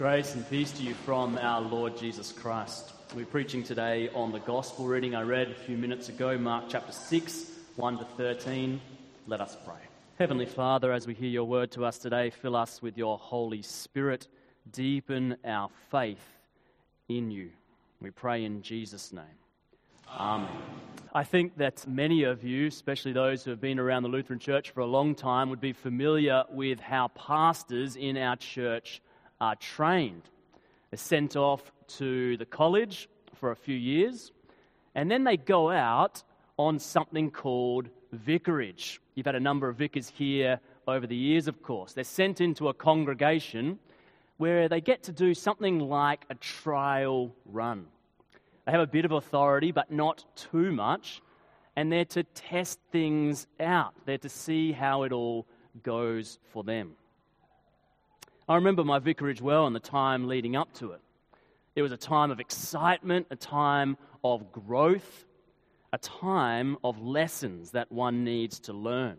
Grace and peace to you from our Lord Jesus Christ. We're preaching today on the gospel reading I read a few minutes ago, Mark chapter 6, 1 to 13. Let us pray. Heavenly Father, as we hear your word to us today, fill us with your Holy Spirit. Deepen our faith in you. We pray in Jesus' name. Amen. I think that many of you, especially those who have been around the Lutheran Church for a long time, would be familiar with how pastors in our church are trained. They're sent off to the college for a few years, and then they go out on something called vicarage. You've had a number of vicars here over the years, of course. They're sent into a congregation where they get to do something like a trial run. They have a bit of authority, but not too much, and they're to test things out. They're to see how it all goes for them. I remember my vicarage well and the time leading up to it. It was a time of excitement, a time of growth, a time of lessons that one needs to learn.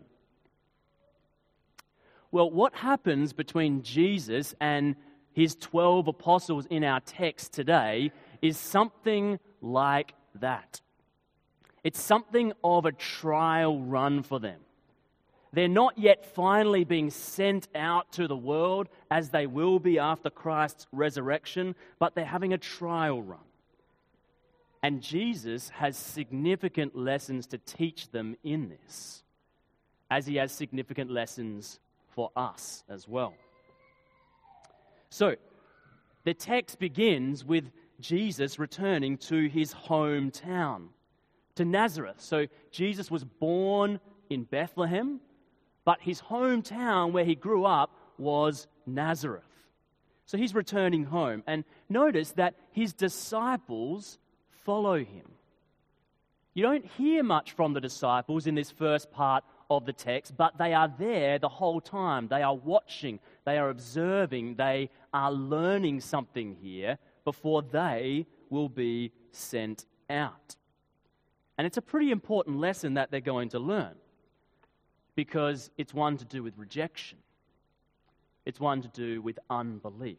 Well, what happens between Jesus and his 12 apostles in our text today is something like that. It's something of a trial run for them. They're not yet finally being sent out to the world as they will be after Christ's resurrection, but they're having a trial run. And Jesus has significant lessons to teach them in this, as he has significant lessons for us as well. So, the text begins with Jesus returning to his hometown, to Nazareth. So, Jesus was born in Bethlehem, but his hometown where he grew up was Nazareth. So he's returning home. And notice that his disciples follow him. You don't hear much from the disciples in this first part of the text, but they are there the whole time. They are watching, they are observing, they are learning something here before they will be sent out. And it's a pretty important lesson that they're going to learn, because it's one to do with rejection. It's one to do with unbelief.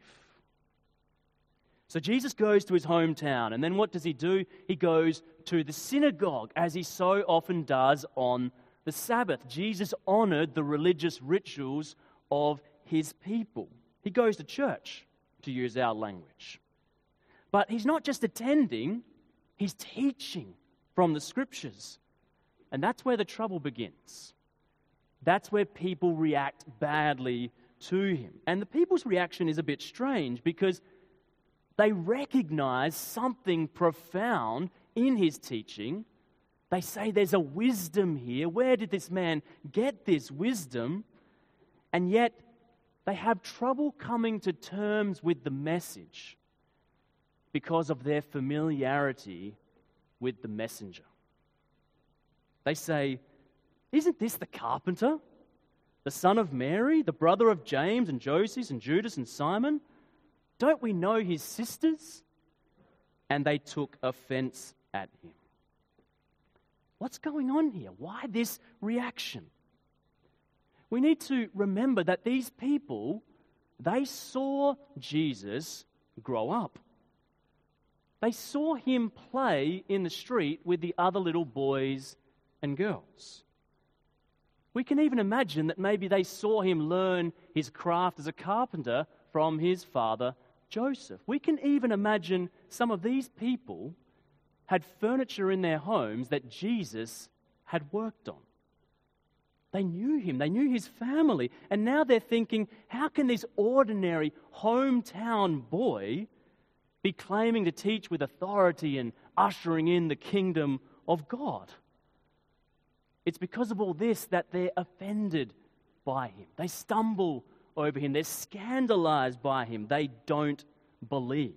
So Jesus goes to his hometown, and then what does he do? He goes to the synagogue, as he so often does on the Sabbath. Jesus honored the religious rituals of his people. He goes to church, to use our language. But he's not just attending, he's teaching from the scriptures. And that's where the trouble begins. That's where people react badly to him. And the people's reaction is a bit strange because they recognize something profound in his teaching. They say there's a wisdom here. Where did this man get this wisdom? And yet they have trouble coming to terms with the message because of their familiarity with the messenger. They say, "Isn't this the carpenter, the son of Mary, the brother of James and Joseph and Judas and Simon? Don't we know his sisters?" And they took offense at him. What's going on here? Why this reaction? We need to remember that these people, they saw Jesus grow up. They saw him play in the street with the other little boys and girls. We can even imagine that maybe they saw him learn his craft as a carpenter from his father, Joseph. We can even imagine some of these people had furniture in their homes that Jesus had worked on. They knew him, they knew his family, and now they're thinking, how can this ordinary hometown boy be claiming to teach with authority and ushering in the kingdom of God? It's because of all this that they're offended by him. They stumble over him. They're scandalized by him. They don't believe.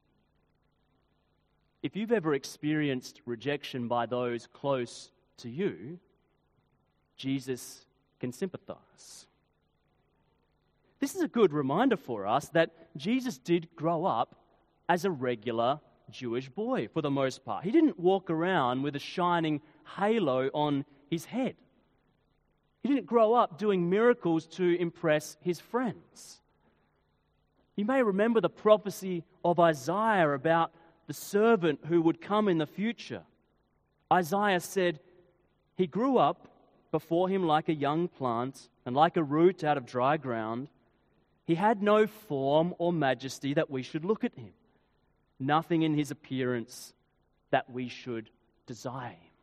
If you've ever experienced rejection by those close to you, Jesus can sympathize. This is a good reminder for us that Jesus did grow up as a regular Jewish boy for the most part. He didn't walk around with a shining halo on his head. He didn't grow up doing miracles to impress his friends. You may remember the prophecy of Isaiah about the servant who would come in the future. Isaiah said, "He grew up before him like a young plant and like a root out of dry ground. He had no form or majesty that we should look at him, nothing in his appearance that we should desire him."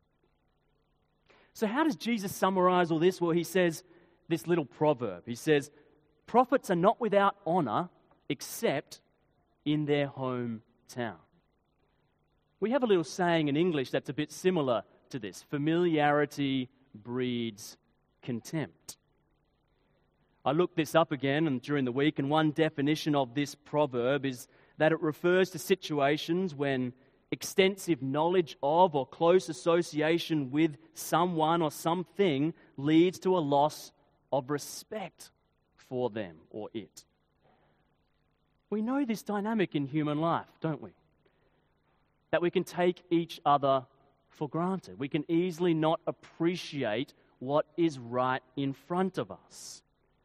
So how does Jesus summarize all this? Well, he says this little proverb. He says, "Prophets are not without honor except in their hometown." We have a little saying in English that's a bit similar to this: familiarity breeds contempt. I looked this up again and during the week, and one definition of this proverb is that it refers to situations when extensive knowledge of or close association with someone or something leads to a loss of respect for them or it. We know this dynamic in human life, don't we? That we can take each other for granted. We can easily not appreciate what is right in front of us.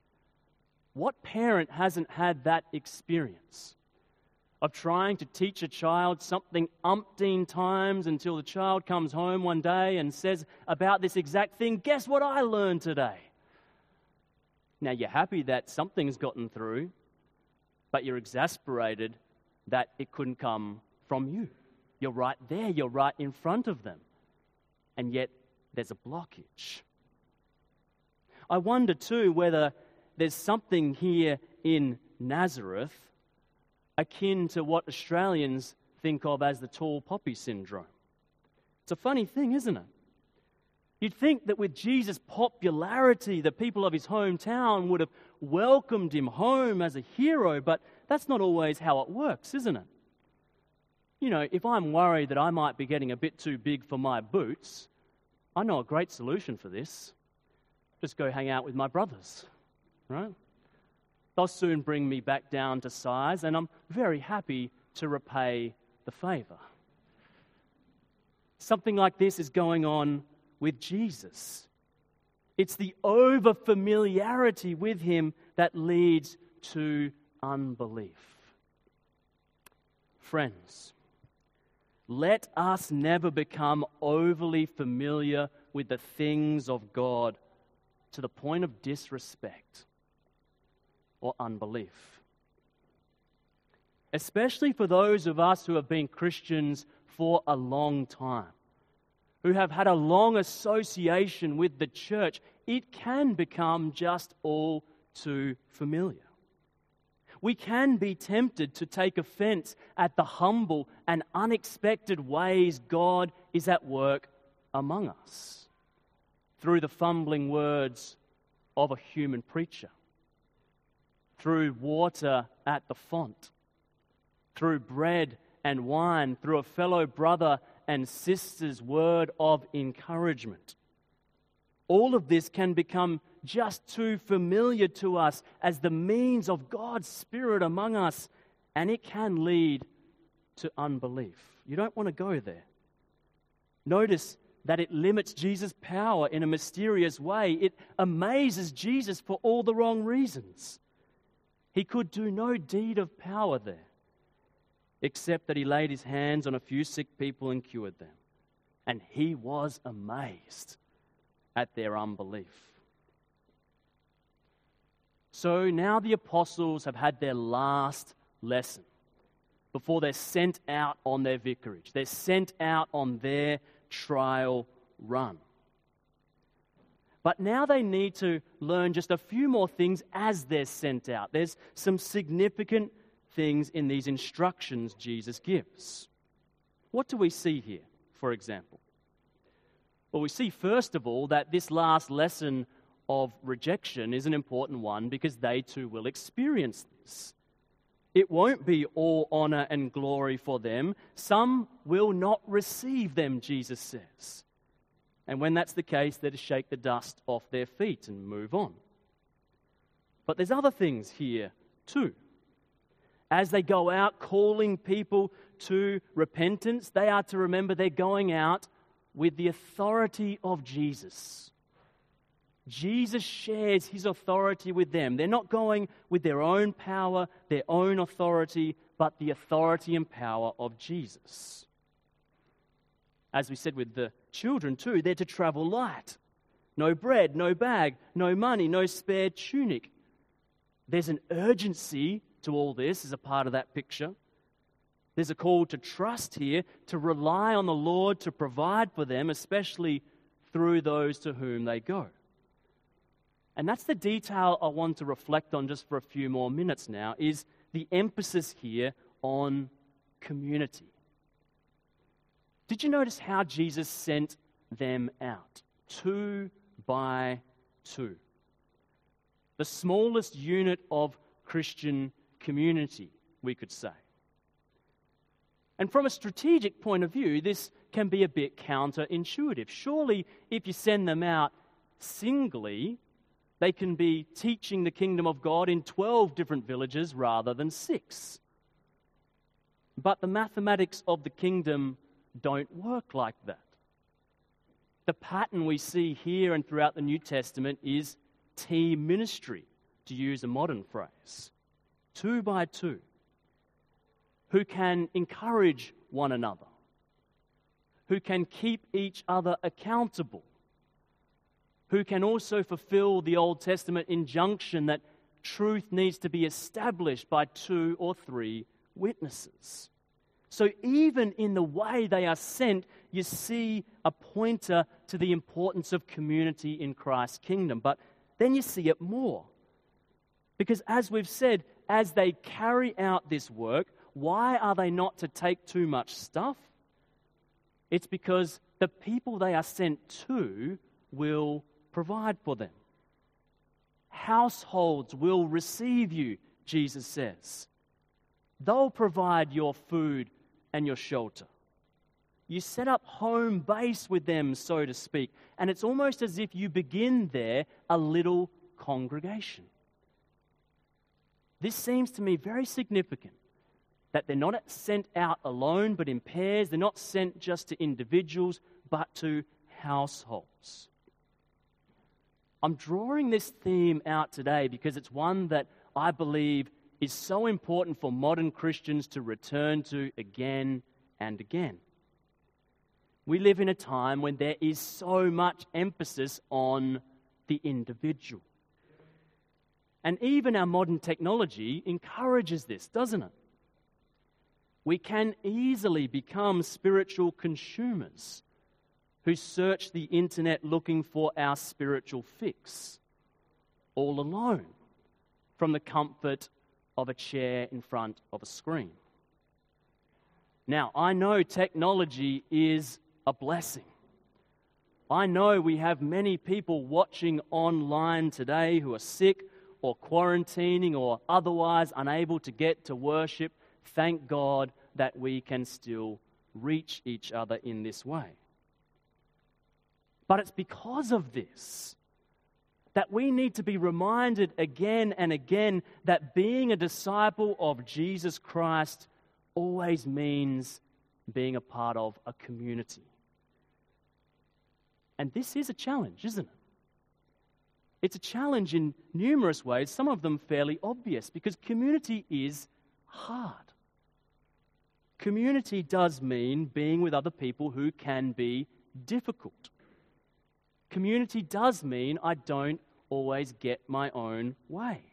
What parent hasn't had that experience of trying to teach a child something umpteen times until the child comes home one day and says about this exact thing, "Guess what I learned today?" Now, you're happy that something's gotten through, but you're exasperated that it couldn't come from you. You're right there, you're right in front of them, and yet there's a blockage. I wonder too whether there's something here in Nazareth akin to what Australians think of as the tall poppy syndrome. It's a funny thing, isn't it? You'd think that with Jesus' popularity, the people of his hometown would have welcomed him home as a hero, but that's not always how it works, isn't it? You know, if I'm worried that I might be getting a bit too big for my boots, I know a great solution for this. Just go hang out with my brothers, right? They'll soon bring me back down to size, and I'm very happy to repay the favor. Something like this is going on with Jesus. It's the over-familiarity with him that leads to unbelief. Friends, let us never become overly familiar with the things of God to the point of disrespect or unbelief. Especially for those of us who have been Christians for a long time, who have had a long association with the church, it can become just all too familiar. We can be tempted to take offense at the humble and unexpected ways God is at work among us, through the fumbling words of a human preacher, through water at the font, through bread and wine, through a fellow brother and sister's word of encouragement. All of this can become just too familiar to us as the means of God's Spirit among us, and it can lead to unbelief. You don't want to go there. Notice that it limits Jesus' power in a mysterious way. It amazes Jesus for all the wrong reasons. He could do no deed of power there, except that he laid his hands on a few sick people and cured them. And he was amazed at their unbelief. So now the apostles have had their last lesson before they're sent out on their vicarage. They're sent out on their trial run. But now they need to learn just a few more things as they're sent out. There's some significant things in these instructions Jesus gives. What do we see here, for example? Well, we see first of all that this last lesson of rejection is an important one because they too will experience this. It won't be all honor and glory for them. Some will not receive them, Jesus says. And when that's the case, they're to shake the dust off their feet and move on. But there's other things here too. As they go out calling people to repentance, they are to remember they're going out with the authority of Jesus. Jesus shares his authority with them. They're not going with their own power, their own authority, but the authority and power of Jesus. As we said with the children too, they're to travel light. No bread, no bag, no money, no spare tunic. There's an urgency to all this as a part of that picture. There's a call to trust here, to rely on the Lord to provide for them, especially through those to whom they go. And that's the detail I want to reflect on just for a few more minutes now, is the emphasis here on community. Did you notice how Jesus sent them out? 2 by 2. The smallest unit of Christian community, we could say. And from a strategic point of view, this can be a bit counterintuitive. Surely, if you send them out singly, they can be teaching the kingdom of God in 12 different villages rather than 6. But the mathematics of the kingdom don't work like that. The pattern we see here and throughout the New Testament is team ministry, to use a modern phrase. 2 by 2. Who can encourage one another, who can keep each other accountable, who can also fulfill the Old Testament injunction that truth needs to be established by 2 or 3 witnesses. So even in the way they are sent, you see a pointer to the importance of community in Christ's kingdom. But then you see it more. Because as we've said, as they carry out this work, why are they not to take too much stuff? It's because the people they are sent to will provide for them. Households will receive you, Jesus says. They'll provide your food and your shelter. You set up home base with them, so to speak, and it's almost as if you begin there a little congregation. This seems to me very significant, that they're not sent out alone, but in pairs. They're not sent just to individuals, but to households. I'm drawing this theme out today because it's one that I believe is so important for modern Christians to return to again and again. We live in a time when there is so much emphasis on the individual. And even our modern technology encourages this, doesn't it? We can easily become spiritual consumers who search the internet looking for our spiritual fix, all alone, from the comfort of a chair in front of a screen. Now, I know technology is a blessing. I know we have many people watching online today who are sick or quarantining or otherwise unable to get to worship. Thank God that we can still reach each other in this way. But it's because of this that we need to be reminded again and again that being a disciple of Jesus Christ always means being a part of a community. And this is a challenge, isn't it? It's a challenge in numerous ways, some of them fairly obvious, because community is hard. Community does mean being with other people who can be difficult. Community does mean I don't always get my own way.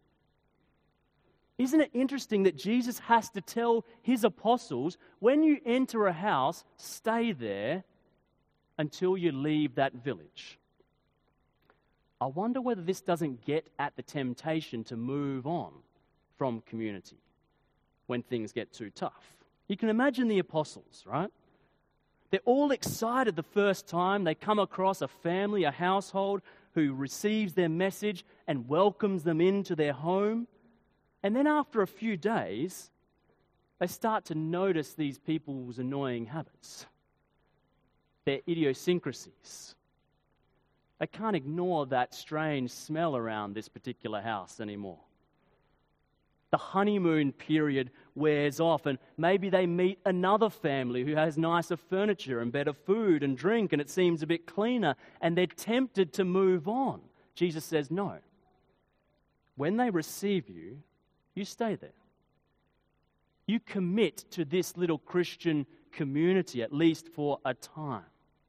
Isn't it interesting that Jesus has to tell his apostles, when you enter a house, stay there until you leave that village? I wonder whether this doesn't get at the temptation to move on from community when things get too tough. You can imagine the apostles, right? They're all excited the first time they come across a family, a household who receives their message and welcomes them into their home. And then after a few days, they start to notice these people's annoying habits, their idiosyncrasies. They can't ignore that strange smell around this particular house anymore. The honeymoon period wears off, and maybe they meet another family who has nicer furniture and better food and drink, and it seems a bit cleaner, and they're tempted to move on. Jesus says, no. When they receive you, you stay there. You commit to this little Christian community, at least for a time.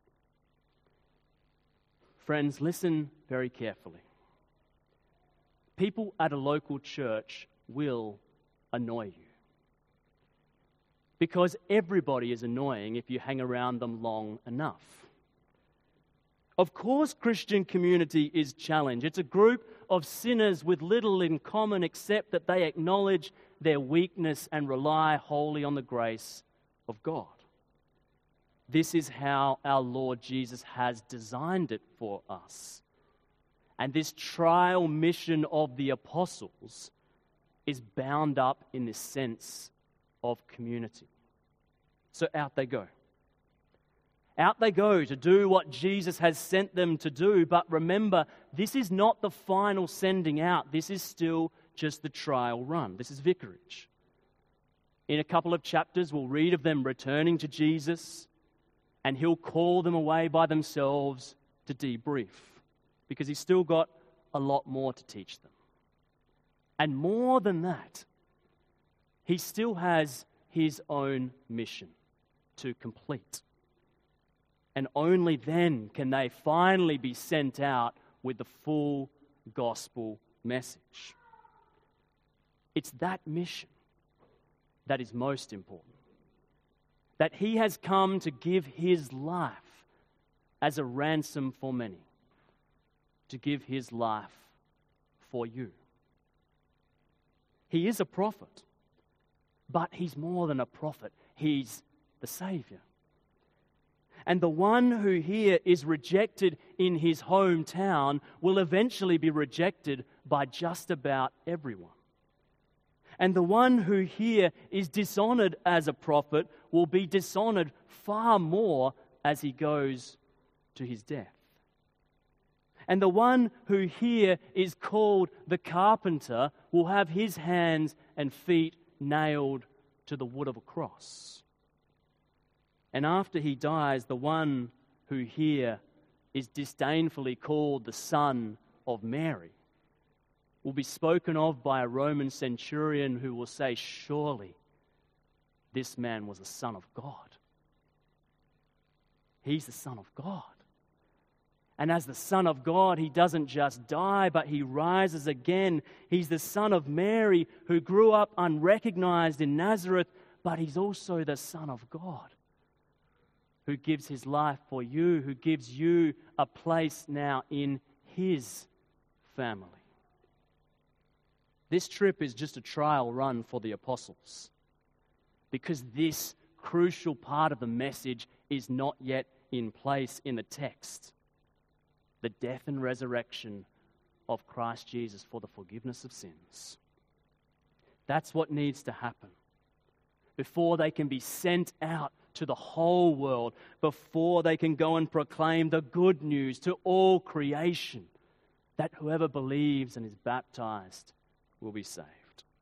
Friends, listen very carefully. People at a local church will annoy you. Because everybody is annoying if you hang around them long enough. Of course, Christian community is challenged. It's a group of sinners with little in common except that they acknowledge their weakness and rely wholly on the grace of God. This is how our Lord Jesus has designed it for us. And this trial mission of the apostles is bound up in this sense of community. So out they go. Out they go to do what Jesus has sent them to do. But remember, this is not the final sending out. This is still just the trial run. This is vicarage. In a couple of chapters, we'll read of them returning to Jesus, and he'll call them away by themselves to debrief, because he's still got a lot more to teach them. And more than that, he still has his own mission to complete. And only then can they finally be sent out with the full gospel message. It's that mission that is most important. That he has come to give his life as a ransom for many. To give his life for you. He is a prophet, but he's more than a prophet. He's the Savior. And the one who here is rejected in his hometown will eventually be rejected by just about everyone. And the one who here is dishonored as a prophet will be dishonored far more as he goes to his death. And the one who here is called the carpenter will have his hands and feet nailed to the wood of a cross. And after he dies, the one who here is disdainfully called the son of Mary will be spoken of by a Roman centurion who will say, surely this man was a son of God. He's the Son of God. And as the Son of God, he doesn't just die, but he rises again. He's the Son of Mary who grew up unrecognized in Nazareth, but he's also the Son of God who gives his life for you, who gives you a place now in his family. This trip is just a trial run for the apostles because this crucial part of the message is not yet in place in the text. The death and resurrection of Christ Jesus for the forgiveness of sins. That's what needs to happen before they can be sent out to the whole world, before they can go and proclaim the good news to all creation, that whoever believes and is baptized will be saved.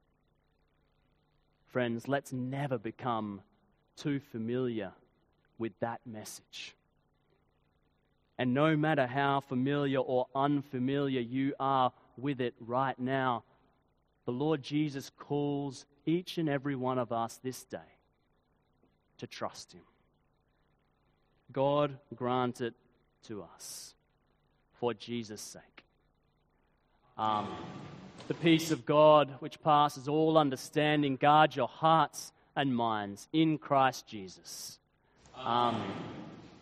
Friends, let's never become too familiar with that message. And no matter how familiar or unfamiliar you are with it right now, the Lord Jesus calls each and every one of us this day to trust him. God grant it to us for Jesus' sake. Amen. The peace of God, which passes all understanding, guard your hearts and minds in Christ Jesus. Amen.